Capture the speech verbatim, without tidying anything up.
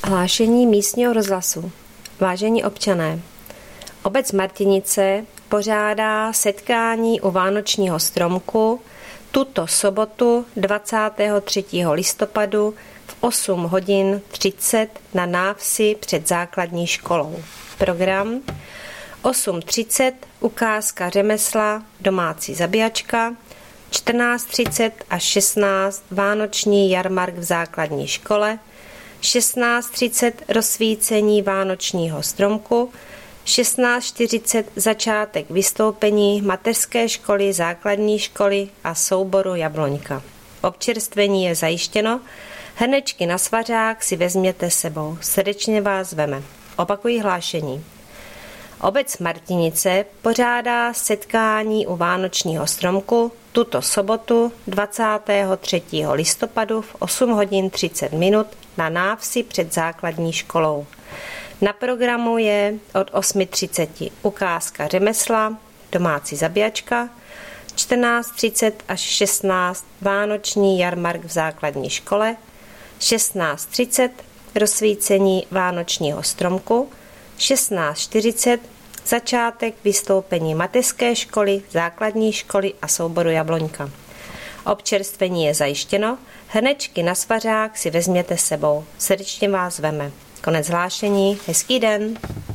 Hlášení místního rozhlasu. Vážení občané, obec Martinice pořádá setkání u vánočního stromku tuto sobotu dvacátého třetího listopadu v osm hodin třicet na návsi před základní školou. Program osm třicet ukázka řemesla domácí zabíjačka, čtrnáct třicet až šestnáct vánoční jarmark v základní škole, šestnáct třicet rozsvícení vánočního stromku, šestnáct čtyřicet začátek vystoupení mateřské školy, základní školy a souboru Jabloňka. Občerstvení je zajištěno, hrnečky na svařák si vezměte sebou. Srdečně vás zveme. Opakuji hlášení. Obec Martinice pořádá setkání u vánočního stromku tuto sobotu dvacátého třetího listopadu v osm hodin třicet minut na návsi před základní školou. Na programu je od osm třicet ukázka řemesla, domácí zabíjačka, čtrnáct třicet až šestnáct vánoční jarmark v základní škole, šestnáct třicet rozsvícení vánočního stromku, šestnáct čtyřicet začátek vystoupení mateřské školy, základní školy a souboru Jabloňka. Občerstvení je zajištěno, hrnečky na svařák si vezměte sebou. Srdečně vás zveme. Konec hlášení, hezký den.